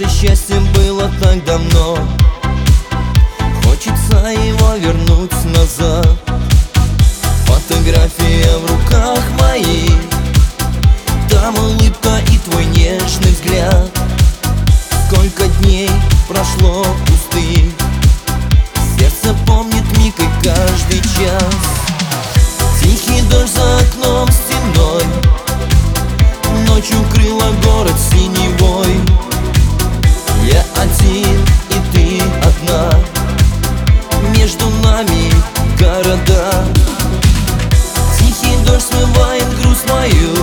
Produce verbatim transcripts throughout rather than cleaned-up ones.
Наше счастье было так давно, хочется его вернуть назад. Фотография в руках моих, там улыбка и твой нежный взгляд. Сколько дней прошло пустых, сердце помнит миг и каждый час. Тихий дождь за окном стеной, ночь укрыла город синевой. Я один и ты одна, между нами города. Тихий дождь смывает грусть мою,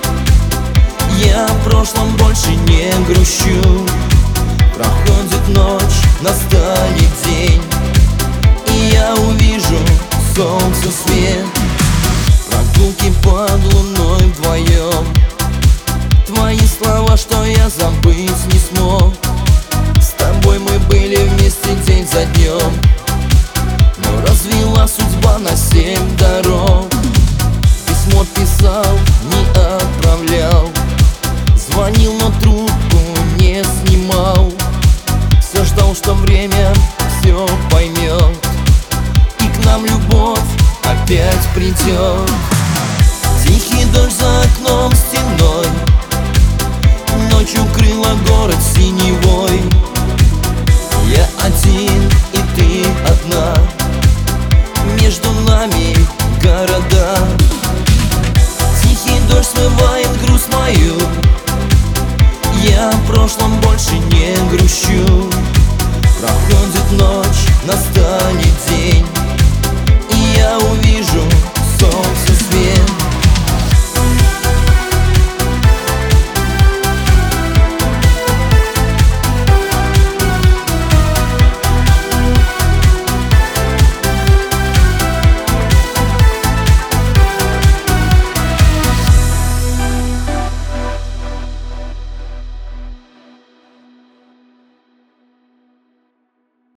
я в прошлом больше не грущу. Проходит ночь, настанет день, и я увижу солнце свет. Прогулки под луной вдвоем, твои слова, что я забыть не смог. С тобой мы были вместе день за днем, но развела судьба на семь дорог. Письмо писал, не отправлял, звонил, но трубку не снимал. Все ждал, что время все поймет, и к нам любовь опять придет. Тихий дождь за окном стеной, ночь укрыла город синевой. Я один и ты одна, между нами города. Тихий дождь смывает грусть мою, я в прошлом больше не грущу. Проходит ночь, настанет день, и я увижу